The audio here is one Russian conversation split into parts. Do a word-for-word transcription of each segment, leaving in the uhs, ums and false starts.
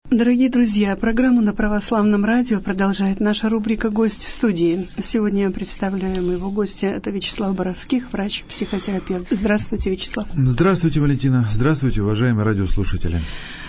Дорогие друзья, программу на Православном радио продолжает наша рубрика «Гость в студии». Сегодня я представляю моего гостя. Это Вячеслав Боровских, врач-психотерапевт. Здравствуйте, Вячеслав. Здравствуйте, Валентина. Здравствуйте, уважаемые радиослушатели.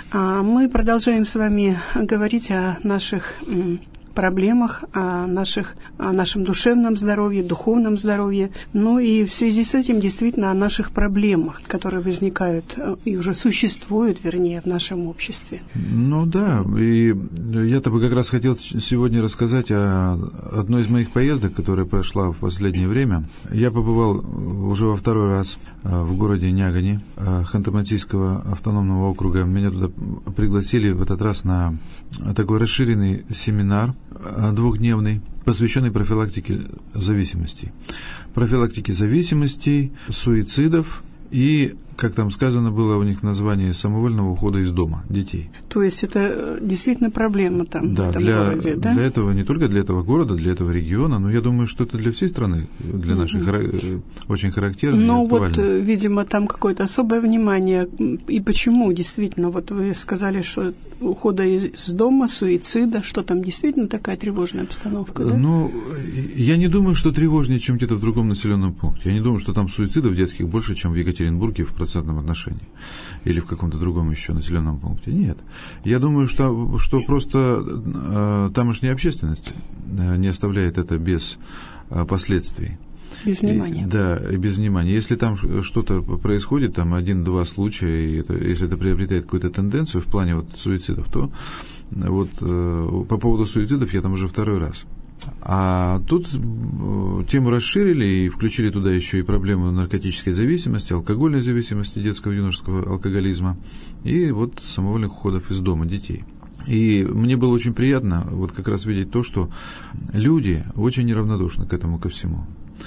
Мы продолжаем с вами говорить о наших проблемах, о, наших, о нашем душевном здоровье, духовном здоровье. Ну и в связи с этим действительно о наших проблемах, которые возникают и уже существуют, вернее, в нашем обществе. Ну да, и я-то бы как раз хотел сегодня рассказать о одной из моих поездок, которая прошла в последнее время. Я побывал уже во второй раз в городе Нягани Ханты-Мансийского автономного округа. Меня туда пригласили в этот раз на такой расширенный семинар двухдневный, посвященный профилактике зависимостей. Профилактике зависимостей, суицидов и, как там сказано было у них в названии, самовольного ухода из дома детей. То есть это действительно проблема там, да, в этом для, городе, да? Для этого, не только для этого города, для этого региона, но я думаю, что это для всей страны, для нашей mm-hmm. очень характерно. Но вот, видимо, там какое-то особое внимание. И почему действительно, вот вы сказали, что ухода из дома, суицида, что там действительно такая тревожная обстановка, да? Ну, я не думаю, что тревожнее, чем где-то в другом населенном пункте. Я не думаю, что там суицидов детских больше, чем в Екатеринбурге в процентном отношении или в каком-то другом еще населенном пункте. Нет. Я думаю, что, что просто э, тамошняя общественность не оставляет это без э, последствий. Без внимания. И, да, и без внимания. Если там что-то происходит, там один-два случая, и это, если это приобретает какую-то тенденцию в плане вот суицидов, то вот э, по поводу суицидов я там уже второй раз. А тут тему расширили и включили туда еще и проблему наркотической зависимости, алкогольной зависимости, детского и юношеского алкоголизма и вот самовольных уходов из дома детей. И мне было очень приятно вот как раз видеть то, что люди очень неравнодушны к этому ко всему.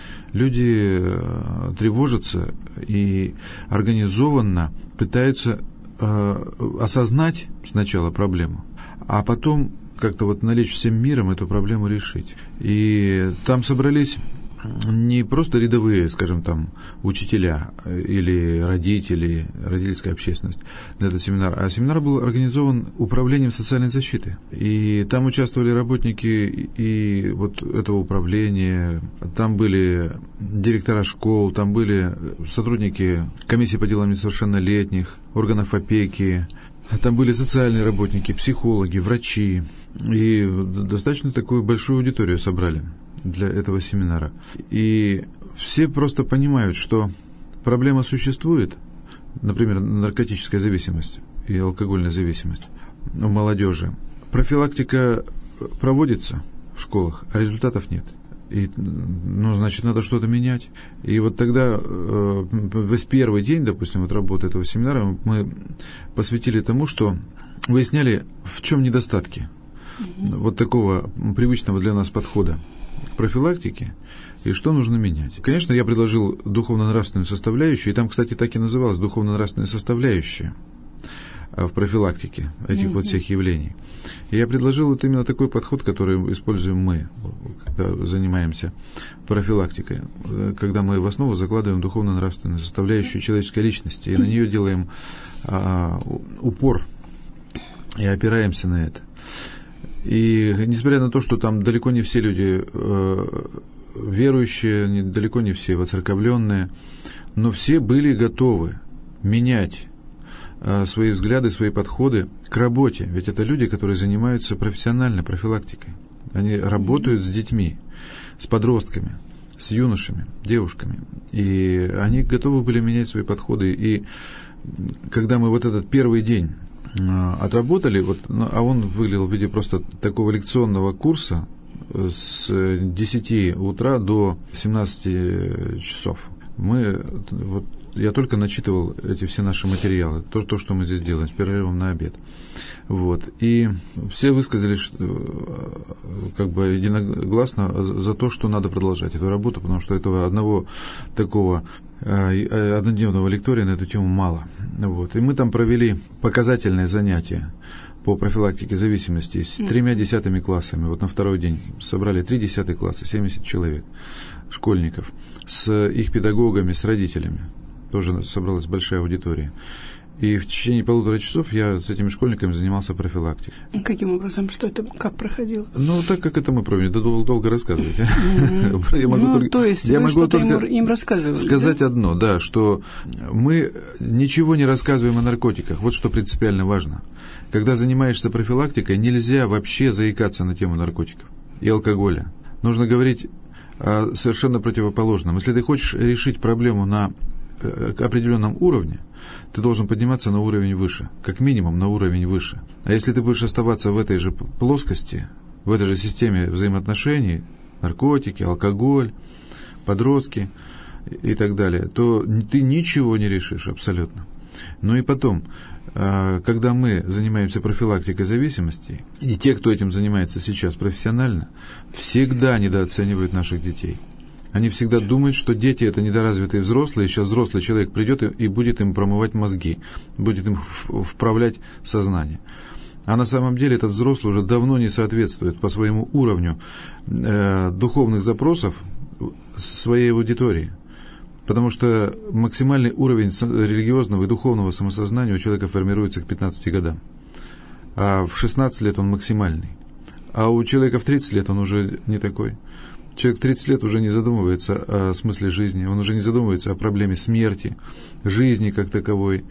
Люди тревожатся и организованно пытаются э, осознать сначала проблему, а потом как-то вот налечь всем миром эту проблему решить. И там собрались не просто рядовые, скажем, там, учителя или родители, родительская общественность на этот семинар, а семинар был организован управлением социальной защиты. И там участвовали работники и вот этого управления, там были директора школ, там были сотрудники комиссии по делам несовершеннолетних, органов опеки, там были социальные работники, психологи, врачи. И достаточно такую большую аудиторию собрали для этого семинара. И все просто понимают, что проблема существует, например, наркотическая зависимость и алкогольная зависимость у молодежи. Профилактика проводится в школах, а результатов нет. И, ну, значит, надо что-то менять. И вот тогда, э, весь первый день, допустим, вот работы этого семинара мы посвятили тому, что выясняли, в чем недостатки mm-hmm. вот такого привычного для нас подхода к профилактике и что нужно менять. Конечно, я предложил духовно-нравственную составляющую, и там, кстати, так и называлась духовно-нравственная составляющая в профилактике этих mm-hmm. вот всех явлений. И я предложил вот именно такой подход, который используем мы, когда занимаемся профилактикой, когда мы в основу закладываем духовно-нравственную составляющую человеческой личности, и на нее делаем а, упор и опираемся на это. И несмотря на то, что там далеко не все люди э, верующие, далеко не все воцерковленные, но все были готовы менять свои взгляды, свои подходы к работе. Ведь это люди, которые занимаются профессиональной профилактикой. Они работают с детьми, с подростками, с юношами, девушками. И они готовы были менять свои подходы. И когда мы вот этот первый день отработали, вот, а он выглядел в виде просто такого лекционного курса с десяти утра до семнадцати часов. Мы вот я только начитывал эти все наши материалы, то, то, что мы здесь делаем, с перерывом на обед. Вот. И все высказались что, как бы единогласно за то, что надо продолжать эту работу, потому что этого одного такого э, однодневного лектория на эту тему мало. Вот. И мы там провели показательное занятие по профилактике зависимости с тремя десятыми классами. Вот на второй день собрали три десятых класса, семьдесят человек, школьников, с их педагогами, с родителями. Тоже собралась большая аудитория. И в течение полутора часов я с этими школьниками занимался профилактикой. Каким образом? Что это, как проходило? Ну, так как это мы пробуем, это долго, долго рассказывать. Mm-hmm. Я могу ну, только, то есть я вы могу только им, им рассказывали, сказать да? одно, да, что мы ничего не рассказываем о наркотиках. Вот что принципиально важно. Когда занимаешься профилактикой, нельзя вообще заикаться на тему наркотиков и алкоголя. Нужно говорить о совершенно противоположном. Если ты хочешь решить проблему на определенном уровне, ты должен подниматься на уровень выше, как минимум на уровень выше. А если ты будешь оставаться в этой же плоскости, в этой же системе взаимоотношений, наркотики, алкоголь, подростки и так далее, то ты ничего не решишь абсолютно. Ну и потом, когда мы занимаемся профилактикой зависимостей, и те, кто этим занимается сейчас профессионально, всегда недооценивают наших детей. Они всегда думают, что дети – это недоразвитые взрослые, и сейчас взрослый человек придет и будет им промывать мозги, будет им вправлять сознание. А на самом деле этот взрослый уже давно не соответствует по своему уровню э, духовных запросов своей аудитории. Потому что максимальный уровень религиозного и духовного самосознания у человека формируется к пятнадцати годам. А в шестнадцать лет он максимальный. А у человека в тридцать лет он уже не такой. Человек в тридцать лет уже не задумывается о смысле жизни, он уже не задумывается о проблеме смерти, жизни как таковой.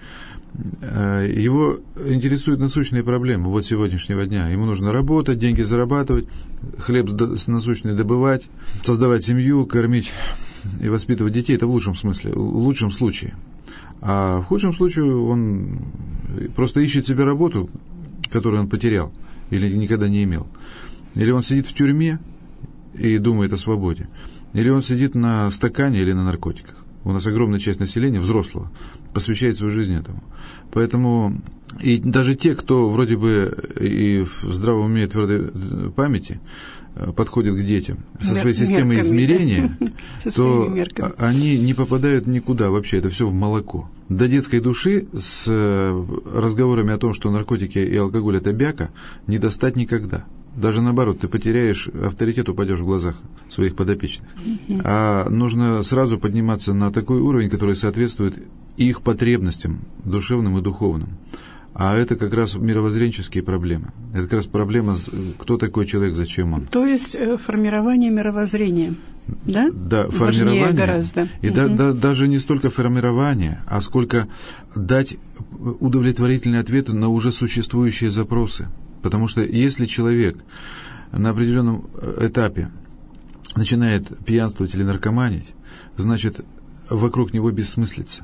Его интересуют насущные проблемы вот сегодняшнего дня. Ему нужно работать, деньги зарабатывать, хлеб насущный добывать, создавать семью, кормить и воспитывать детей. Это в лучшем смысле, в лучшем случае. А в худшем случае он просто ищет себе работу, которую он потерял или никогда не имел. Или он сидит в тюрьме и думает о свободе. Или он сидит на стакане или на наркотиках. У нас огромная часть населения, взрослого, посвящает свою жизнь этому. Поэтому и даже те, кто вроде бы и в здравом уме и твердой памяти подходят к детям со своей системой мерками, измерения, да? То они не попадают никуда вообще, это все в молоко. До детской души с разговорами о том, что наркотики и алкоголь – это бяка, не достать никогда. Даже наоборот, ты потеряешь авторитет, упадешь в глазах своих подопечных. Mm-hmm. А нужно сразу подниматься на такой уровень, который соответствует их потребностям душевным и духовным. А это как раз мировоззренческие проблемы. Это как раз проблема, кто такой человек, зачем он. То есть формирование мировоззрения, да? Да, важнее формирование. Гораздо. И угу. да, да, даже не столько формирование, а сколько дать удовлетворительные ответы на уже существующие запросы. Потому что если человек на определенном этапе начинает пьянствовать или наркоманить, значит, вокруг него бессмыслица.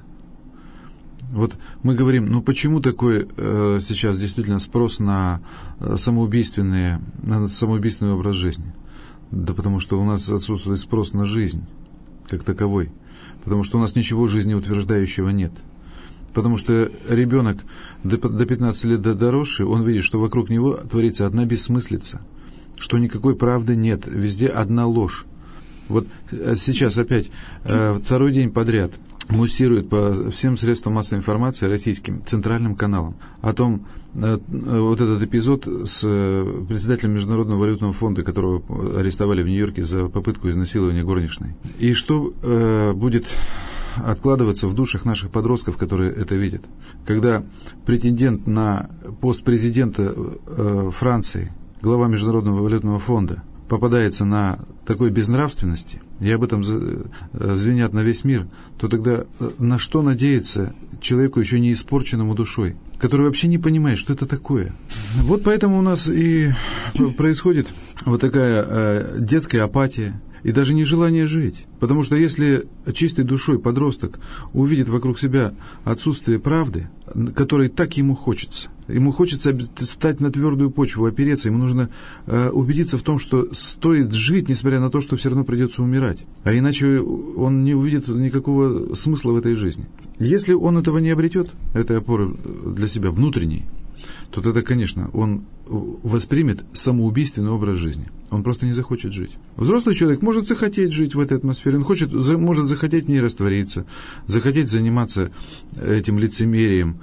Вот мы говорим, ну почему такой э, сейчас действительно спрос на самоубийственные, на самоубийственный образ жизни? Да потому что у нас отсутствует спрос на жизнь как таковой. Потому что у нас ничего жизнеутверждающего нет. Потому что ребенок до пятнадцати лет доросший, он видит, что вокруг него творится одна бессмыслица, что никакой правды нет, везде одна ложь. Вот сейчас опять второй день подряд муссирует по всем средствам массовой информации российским центральным каналам о том, вот этот эпизод с председателем Международного валютного фонда, которого арестовали в Нью-Йорке за попытку изнасилования горничной. И что э, будет откладываться в душах наших подростков, которые это видят. Когда претендент на пост президента э, Франции, глава Международного валютного фонда, попадается на такой безнравственности, и об этом звенят на весь мир, то тогда на что надеяться человеку, еще не испорченному душой, который вообще не понимает, что это такое? Вот поэтому у нас и происходит вот такая э, детская апатия, и даже нежелание жить. Потому что если чистой душой подросток увидит вокруг себя отсутствие правды, которой так ему хочется, ему хочется стать на твердую почву, опереться, ему нужно э, убедиться в том, что стоит жить, несмотря на то, что все равно придется умирать. А иначе он не увидит никакого смысла в этой жизни. Если он этого не обретет, этой опоры для себя внутренней, то тогда, конечно, он воспримет самоубийственный образ жизни. Он просто не захочет жить. Взрослый человек может захотеть жить в этой атмосфере, он хочет, может захотеть в ней раствориться, захотеть заниматься этим лицемерием,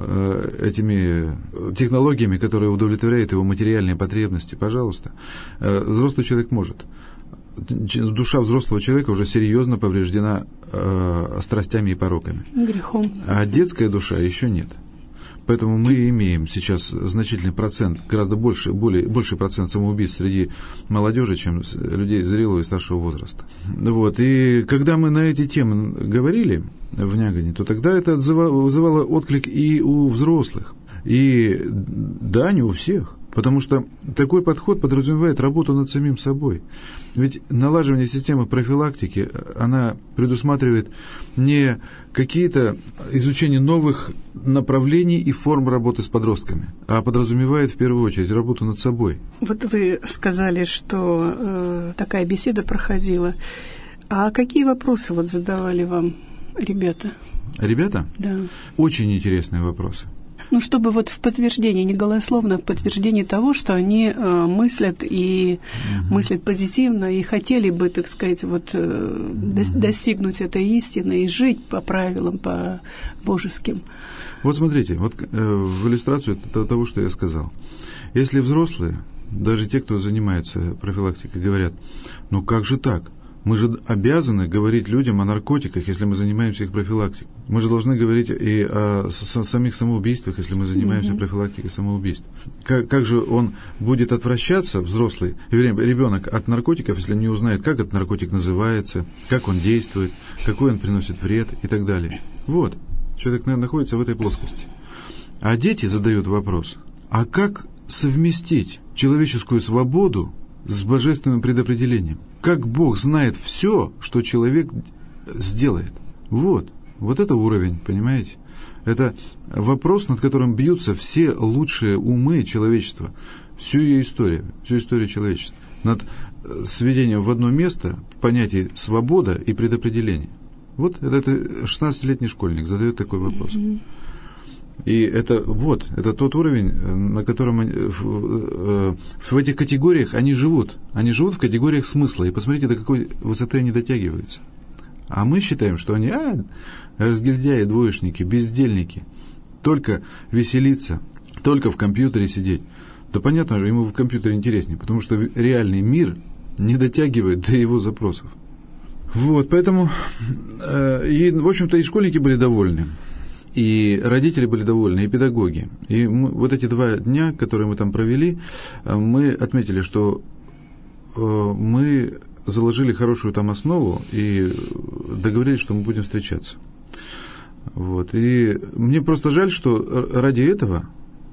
этими технологиями, которые удовлетворяют его материальные потребности. Пожалуйста. Взрослый человек может. Душа взрослого человека уже серьезно повреждена э, страстями и пороками. Грехом. А детская душа еще нет. Поэтому мы имеем сейчас значительный процент, гораздо больше, более, больший процент самоубийств среди молодежи, чем людей зрелого и старшего возраста. Вот. И когда мы на эти темы говорили в Нягане, то тогда это отзывало, вызывало отклик и у взрослых. И да, не у всех. Потому что такой подход подразумевает работу над самим собой. Ведь налаживание системы профилактики, она предусматривает не какие-то изучение новых направлений и форм работы с подростками, а подразумевает в первую очередь работу над собой. Вот вы сказали, что э, такая беседа проходила. А какие вопросы вот задавали вам ребята? Ребята? Да. Очень интересные вопросы. Ну, чтобы вот в подтверждение, не голословно, в подтверждение того, что они э, мыслят и угу. мыслят позитивно, и хотели бы, так сказать, вот э, до, достигнуть этой истины и жить по правилам, по божеским. Вот смотрите, вот э, в иллюстрацию того, что я сказал. Если взрослые, даже те, кто занимается профилактикой, говорят, ну как же так? Мы же обязаны говорить людям о наркотиках, если мы занимаемся их профилактикой. Мы же должны говорить и о самих самоубийствах, если мы занимаемся mm-hmm. профилактикой самоубийств. Как, как же он будет отвращаться, взрослый, ребенок, от наркотиков, если не узнает, как этот наркотик называется, как он действует, какой он приносит вред и так далее. Вот, человек находится в этой плоскости. А дети задают вопрос, а как совместить человеческую свободу с божественным предопределением? Как Бог знает все, что человек сделает? Вот, вот это уровень, понимаете? Это вопрос, над которым бьются все лучшие умы человечества, всю ее историю, всю историю человечества. Над сведением в одно место понятий свобода и предопределение. Вот это шестнадцатилетний школьник задает такой вопрос. И это вот, это тот уровень, на котором они, в, в этих категориях они живут. Они живут в категориях смысла. И посмотрите, до какой высоты они дотягиваются. А мы считаем, что они а, разгильдяи, двоечники, бездельники. Только веселиться, только в компьютере сидеть. Да понятно, ему в компьютере интереснее, потому что реальный мир не дотягивает до его запросов. Вот, поэтому, э, и, в общем-то, и школьники были довольны. И родители были довольны, и педагоги. И мы, вот эти два дня, которые мы там провели, мы отметили, что э, мы заложили хорошую там основу и договорились, что мы будем встречаться. Вот. И мне просто жаль, что ради этого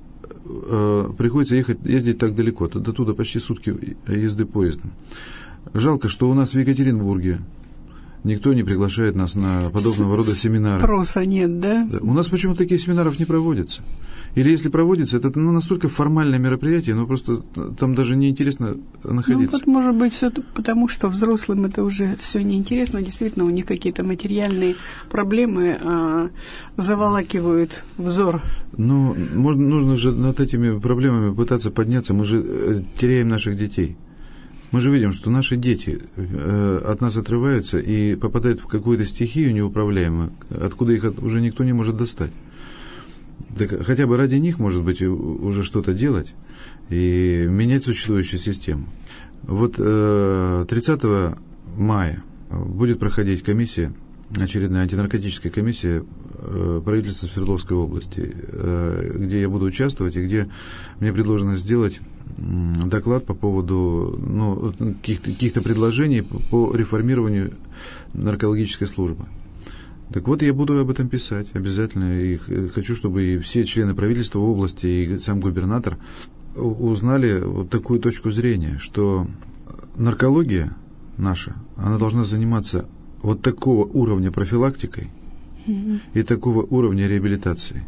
э, приходится ехать, ездить так далеко, до туда почти сутки езды поездом. Жалко, что у нас в Екатеринбурге никто не приглашает нас на подобного рода семинары. Спроса нет, да? У нас почему-то таких семинаров не проводится. Или если проводится, это ну, настолько формальное мероприятие, но просто там даже неинтересно находиться. Ну, вот, может быть, все потому, что взрослым это уже все неинтересно. Действительно, у них какие-то материальные проблемы а, заволакивают взор. Ну, можно, нужно же над этими проблемами пытаться подняться. Мы же э, теряем наших детей. Мы же видим, что наши дети э, от нас отрываются и попадают в какую-то стихию неуправляемую, откуда их от, уже никто не может достать. Так хотя бы ради них, может быть, уже что-то делать и менять существующую систему. Вот э, тридцатого мая будет проходить комиссия, очередная антинаркотическая комиссия э, правительства Свердловской области, э, где я буду участвовать и где мне предложено сделать доклад по поводу ну, каких-то, каких-то предложений по реформированию наркологической службы. Так вот, я буду об этом писать обязательно. И хочу, чтобы и все члены правительства области, и сам губернатор узнали вот такую точку зрения, что наркология наша, она должна заниматься вот такого уровня профилактикой mm-hmm. и такого уровня реабилитацией.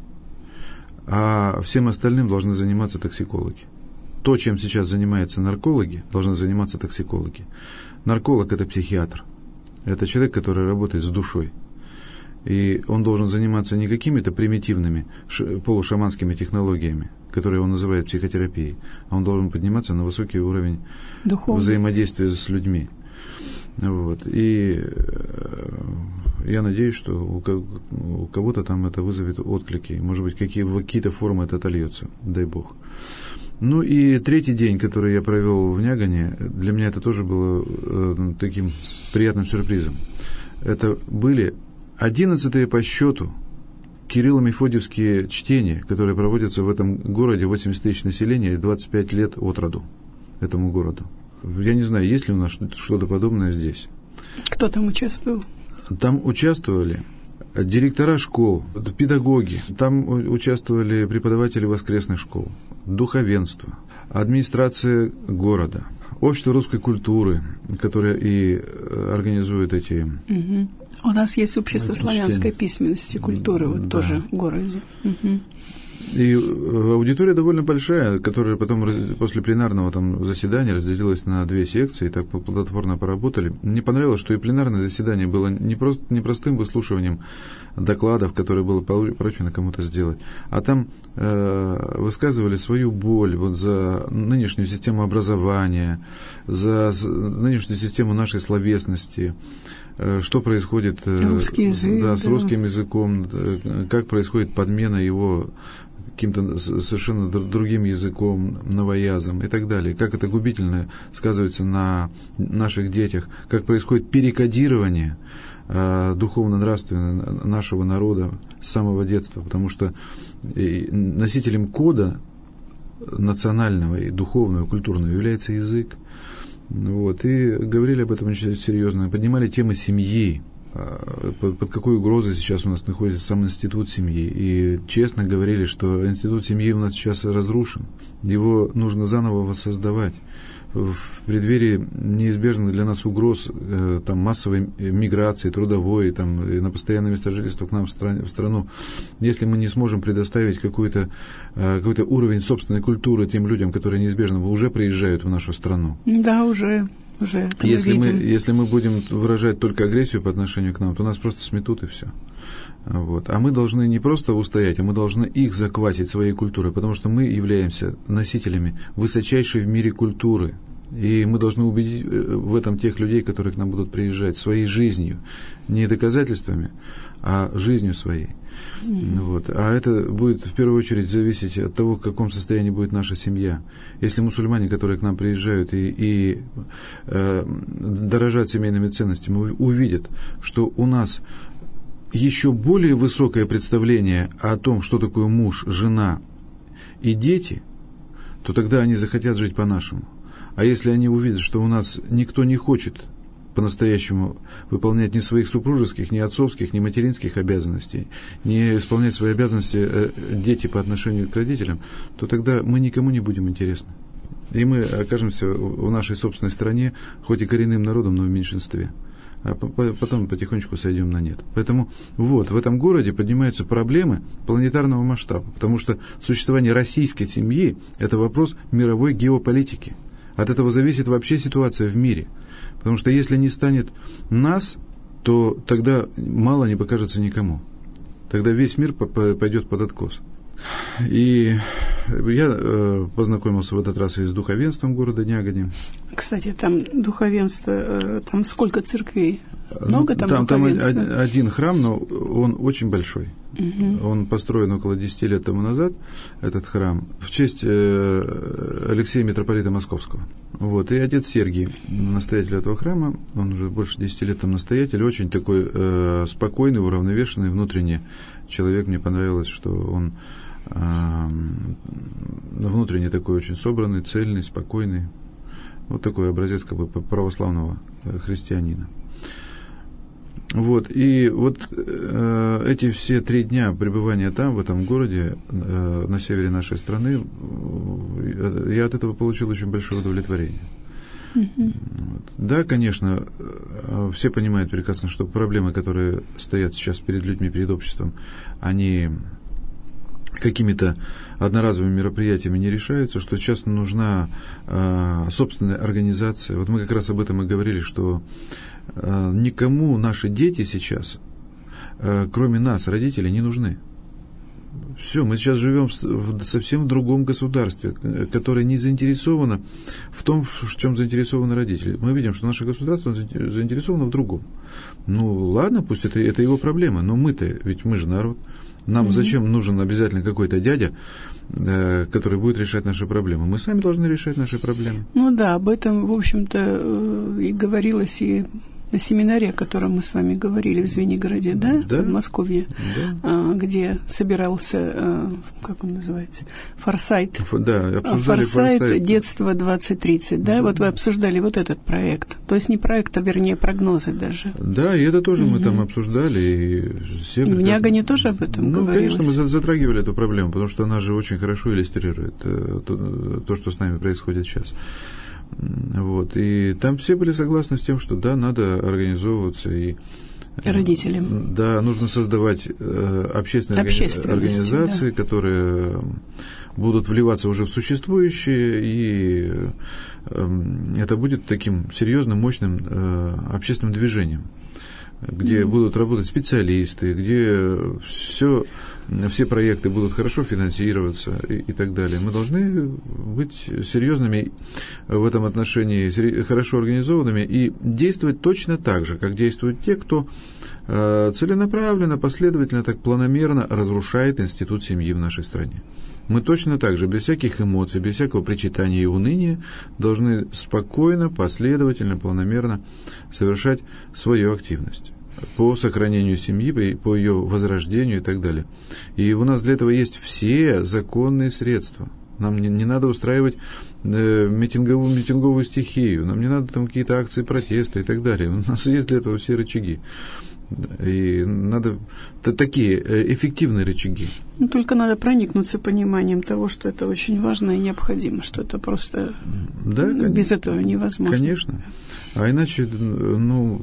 А всем остальным должны заниматься токсикологи. То, чем сейчас занимаются наркологи, должны заниматься токсикологи. Нарколог – это психиатр. Это человек, который работает с душой. И он должен заниматься не какими-то примитивными полушаманскими технологиями, которые он называет психотерапией, а он должен подниматься на высокий уровень Духовный. Взаимодействия с людьми. Вот. И я надеюсь, что у кого-то там это вызовет отклики. Может быть, какие, в какие-то формы это отольется. Дай Бог. Ну и третий день, который я провел в Нягане, для меня это тоже было э, таким приятным сюрпризом. Это были одиннадцатые по счету Кирилло-Мефодиевские чтения, которые проводятся в этом городе, восемьдесят тысяч населения и двадцать пять лет от роду этому городу. Я не знаю, есть ли у нас что-то подобное здесь. Кто там участвовал? Там участвовали директора школ, педагоги, там участвовали преподаватели воскресных школ, духовенство, администрация города, общество русской культуры, которое и организует эти... Угу. У нас есть общество славянской письменности и культуры, вот да. Тоже в городе. Угу. И аудитория довольно большая, которая потом после пленарного там заседания разделилась на две секции, и так плодотворно поработали. Мне понравилось, что и пленарное заседание было не просто не простым выслушиванием докладов, которые было поручено кому-то сделать, а там э, высказывали свою боль вот за нынешнюю систему образования, за нынешнюю систему нашей словесности, что происходит Русский язык, да, с да. русским языком, как происходит подмена его каким-то совершенно другим языком, новоязом и так далее. Как это губительно сказывается на наших детях, как происходит перекодирование э, духовно-нравственного нашего народа с самого детства, потому что носителем кода национального и духовного, и культурного является язык. Вот, и говорили об этом очень серьезно, поднимали темы семьи, под какой угрозой сейчас у нас находится сам институт семьи. И честно говорили, что институт семьи у нас сейчас разрушен. Его нужно заново воссоздавать. В преддверии неизбежных для нас угроз там, массовой миграции, трудовой, там, и на постоянное место жительства к нам в, стране, в страну, если мы не сможем предоставить какой-то, какой-то уровень собственной культуры тем людям, которые неизбежно уже приезжают в нашу страну. Да, уже. Уже если, мы, если мы будем выражать только агрессию по отношению к нам, то нас просто сметут и все. Вот. А мы должны не просто устоять, а мы должны их заквасить своей культурой, потому что мы являемся носителями высочайшей в мире культуры. И мы должны убедить в этом тех людей, которые к нам будут приезжать, своей жизнью, не доказательствами, а жизнью своей. Mm-hmm. Вот. А это будет в первую очередь зависеть от того, в каком состоянии будет наша семья. Если мусульмане, которые к нам приезжают и, и э, дорожат семейными ценностями, увидят, что у нас еще более высокое представление о том, что такое муж, жена и дети, то тогда они захотят жить по-нашему. А если они увидят, что у нас никто не хочет по-настоящему выполнять ни своих супружеских, ни отцовских, ни материнских обязанностей, не исполнять свои обязанности э, дети по отношению к родителям, то тогда мы никому не будем интересны. И мы окажемся в нашей собственной стране, хоть и коренным народом, но в меньшинстве. А потом потихонечку сойдем на нет. Поэтому вот, в этом городе поднимаются проблемы планетарного масштаба, потому что существование российской семьи – это вопрос мировой геополитики. От этого зависит вообще ситуация в мире. Потому что если не станет нас, то тогда мало не покажется никому. Тогда весь мир пойдет под откос. И я э, познакомился в этот раз и с духовенством города Нягоди. Кстати, там духовенство, э, там сколько церквей? Много там, там духовенства? Там один храм, но он очень большой. Угу. Он построен около десяти лет тому назад, этот храм, в честь э, Алексея митрополита Московского. Вот. И отец Сергий, настоятель этого храма, он уже больше десяти лет там настоятель, очень такой э, спокойный, уравновешенный внутренне человек. Мне понравилось, что он внутренне такой очень собранный, цельный, спокойный. Вот такой образец как бы православного христианина. Вот. И вот э, эти все три дня пребывания там, в этом городе, э, на севере нашей страны, э, я от этого получил очень большое удовлетворение. Mm-hmm. Вот. Да, конечно, э, все понимают прекрасно, что проблемы, которые стоят сейчас перед людьми, перед обществом, они какими-то одноразовыми мероприятиями не решаются, что сейчас нужна э, собственная организация. Вот мы как раз об этом и говорили, что э, никому наши дети сейчас, э, кроме нас, родителей, не нужны. Все, мы сейчас живем в совсем в другом государстве, которое не заинтересовано в том, в чем заинтересованы родители. Мы видим, что наше государство заинтересовано в другом. Ну, ладно, пусть это, это его проблема, но мы-то, ведь мы же народ. Нам mm-hmm. зачем нужен обязательно какой-то дядя, э, который будет решать наши проблемы? Мы сами должны решать наши проблемы. Ну да, об этом, в общем-то, и говорилось и на семинаре, о котором мы с вами говорили в Звенигороде, да, да. в Москве, да. где собирался, как он называется, Форсайт. Да, обсуждали Форсайт, Форсайт. детство двадцать тридцать, да, mm-hmm. вот вы обсуждали вот этот проект. То есть не проект, а вернее прогнозы даже. Да, и это тоже mm-hmm. мы там обсуждали. И все и в Нягане тоже об этом ну, говорилось. конечно, мы затрагивали эту проблему, потому что она же очень хорошо иллюстрирует то, то, что с нами происходит сейчас. Вот. И там все были согласны с тем, что да, надо организовываться и родителям. Да, нужно создавать э, общественные организации, да. которые будут вливаться уже в существующие, и э, это будет таким серьезным, мощным э, общественным движением, где mm-hmm. будут работать специалисты, где все, все проекты будут хорошо финансироваться и, и так далее. Мы должны быть серьезными в этом отношении, хорошо организованными и действовать точно так же, как действуют те, кто э, целенаправленно, последовательно, так планомерно разрушает институт семьи в нашей стране. Мы точно так же, без всяких эмоций, без всякого причитания и уныния, должны спокойно, последовательно, планомерно совершать свою активность по сохранению семьи, по ее возрождению и так далее. И у нас для этого есть все законные средства. Нам не, не надо устраивать э, митинговую, митинговую стихию, нам не надо там какие-то акции протеста и так далее. У нас есть для этого все рычаги. И надо такие эффективные рычаги. Ну, только надо проникнуться пониманием того, что это очень важно и необходимо, что это просто да, без этого невозможно. Конечно. А иначе, ну,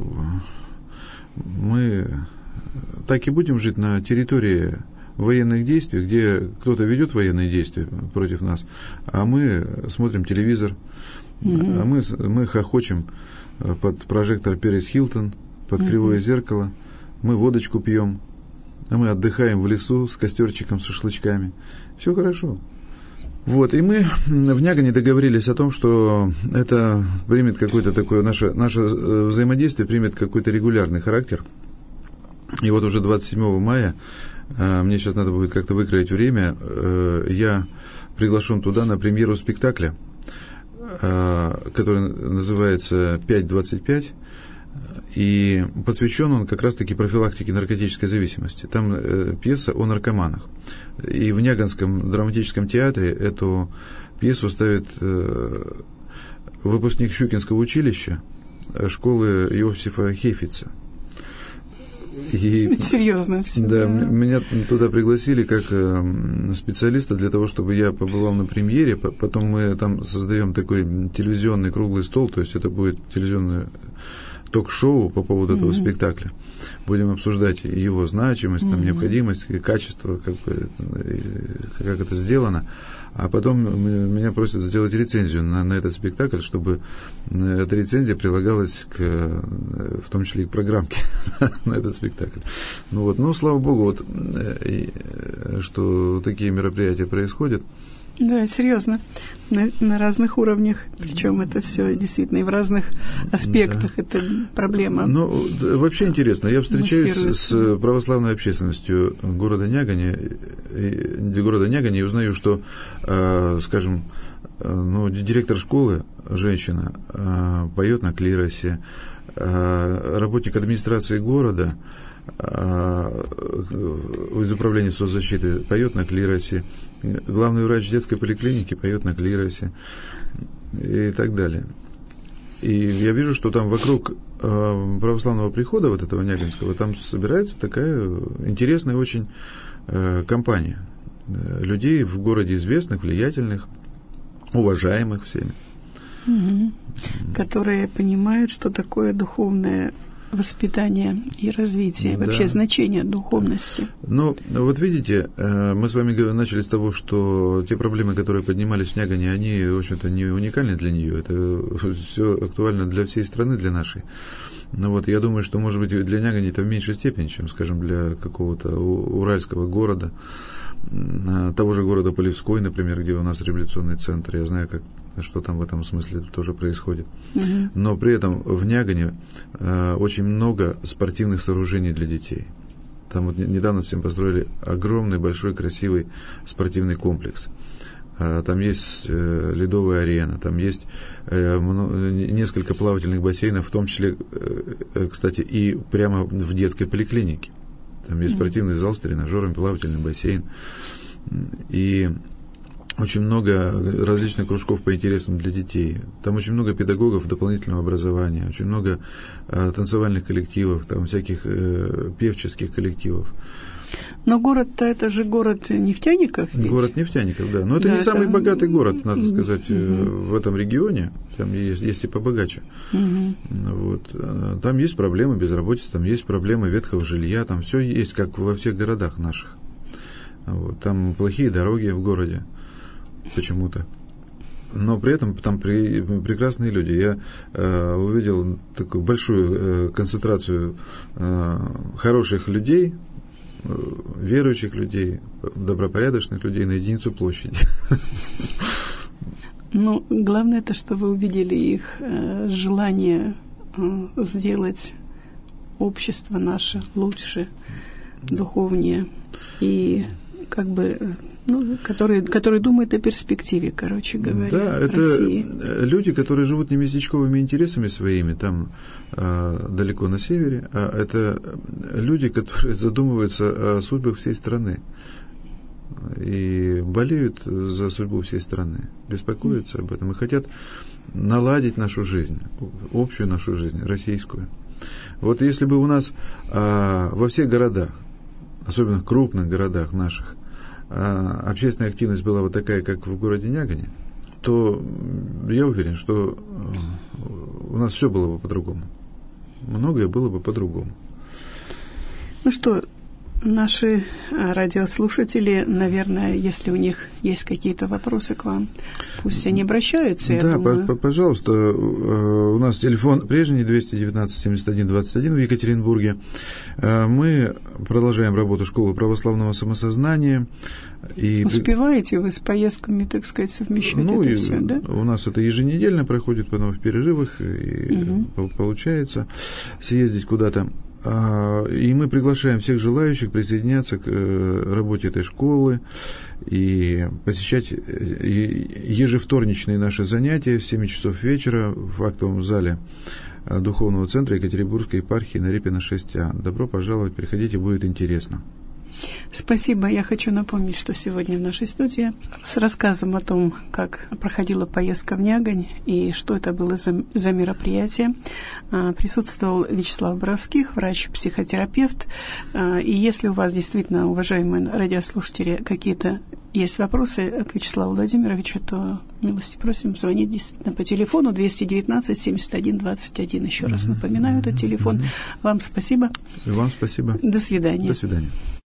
мы так и будем жить на территории военных действий, где кто-то ведет военные действия против нас, а мы смотрим телевизор, mm-hmm. а мы, мы хохочем под прожектор Перес Хилтон, под кривое mm-hmm. зеркало, мы водочку пьем, а мы отдыхаем в лесу с костерчиком, с шашлычками. Все хорошо. Вот, и мы в Нягане договорились о том, что это примет какой-то такой, наше, наше взаимодействие примет какой-то регулярный характер. И вот уже двадцать седьмого мая, мне сейчас надо будет как-то выкроить время, я приглашен туда на премьеру спектакля, который называется «пять двадцать пять». И посвящен он как раз-таки профилактике наркотической зависимости. Там э, пьеса о наркоманах. И в Няганском драматическом театре эту пьесу ставит э, выпускник Щукинского училища школы Иосифа Хейфица. И, серьезно все. Да, да, меня туда пригласили как э, специалиста для того, чтобы я побывал на премьере. Потом мы там создаем такой телевизионный круглый стол, то есть это будет телевизионное ток-шоу по поводу mm-hmm. этого спектакля. Будем обсуждать его значимость, mm-hmm. там, необходимость, качество, как, как это сделано. А потом меня просят сделать рецензию на, на этот спектакль, чтобы эта рецензия прилагалась к, в том числе и к программке на этот спектакль. Ну вот, ну, слава богу, вот, что такие мероприятия происходят. Да, серьезно, на, на разных уровнях, причем это все действительно и в разных аспектах, да. Это проблема. Ну, вообще интересно, я встречаюсь с православной общественностью города Нягани, города Нягани и узнаю, что, скажем, ну, директор школы, женщина, поет на клиросе, работник администрации города из управления соцзащиты поет на клиросе, главный врач детской поликлиники поет на клиросе и так далее. И я вижу, что там вокруг православного прихода вот этого Няганского там собирается такая интересная очень компания людей в городе известных, влиятельных, уважаемых всеми. Угу. Которые понимают, что такое духовное воспитание и развитие, вообще да. значение духовности. Ну, вот видите, мы с вами начали с того, что те проблемы, которые поднимались в Нягане, они, в общем-то, не уникальны для нее. Это все актуально для всей страны, для нашей. Ну вот, я думаю, что, может быть, для Нягани это в меньшей степени, чем, скажем, для какого-то уральского города, того же города Полевской, например, где у нас революционный центр. Я знаю, как, что там в этом смысле тоже происходит. Угу. Но при этом в Нягане э, очень много спортивных сооружений для детей. Там вот недавно всем построили огромный, большой, красивый спортивный комплекс. Там есть ледовая арена, там есть несколько плавательных бассейнов, в том числе, кстати, и прямо в детской поликлинике. Там есть спортивный зал с тренажерами, плавательный бассейн. И очень много различных кружков по интересам для детей. Там очень много педагогов дополнительного образования, очень много танцевальных коллективов, там всяких певческих коллективов. Но город-то это же город нефтяников ведь? Город нефтяников, да. Но это да, не это... самый богатый город, надо сказать, угу. в этом регионе. Там есть, есть и побогаче. Угу. Вот. Там есть проблемы безработицы, там есть проблемы ветхого жилья, там все есть, как во всех городах наших. Вот. Там плохие дороги в городе почему-то. Но при этом там при, прекрасные люди. Я э, увидел такую большую э, концентрацию э, хороших людей, верующих людей, добропорядочных людей на единицу площади. Ну, главное это, что вы увидели их э, желание э, сделать общество наше лучше, духовнее и как бы, ну, которые, которые думают о перспективе, короче говоря, да, это России. Люди, которые живут не местечковыми интересами своими, там э, далеко на севере, а это люди, которые задумываются о судьбах всей страны и болеют за судьбу всей страны, беспокоятся об этом и хотят наладить нашу жизнь, общую нашу жизнь, российскую. Вот если бы у нас э, во всех городах, особенно в крупных городах наших, общественная активность была вот такая, как в городе Нягане, то я уверен, что у нас все было бы по-другому. Многое было бы по-другому. Ну что, наши радиослушатели, наверное, если у них есть какие-то вопросы к вам, пусть они обращаются, я да, думаю. Да, пожалуйста, у нас телефон прежний, двести девятнадцать семьдесят один двадцать один в Екатеринбурге. Мы продолжаем работу школы православного самосознания. И... Успеваете вы с поездками, так сказать, совмещать ну, это и все, да? У нас это еженедельно проходит, потом в перерывах, и угу. получается съездить куда-то. И мы приглашаем всех желающих присоединяться к работе этой школы и посещать ежевторничные наши занятия в семь часов вечера в актовом зале Духовного центра Екатеринбургской епархии на Репина шесть А. Добро пожаловать, приходите, будет интересно. Спасибо. Я хочу напомнить, что сегодня в нашей студии с рассказом о том, как проходила поездка в Нягань и что это было за, за мероприятие, присутствовал Вячеслав Боровских, врач-психотерапевт. И если у вас действительно, уважаемые радиослушатели, какие-то есть вопросы к Вячеславу Владимировичу, то милости просим звонить действительно по телефону двести девятнадцать семьдесят один двадцать один. Еще раз напоминаю этот телефон. Вам спасибо. И вам спасибо. До свидания. До свидания.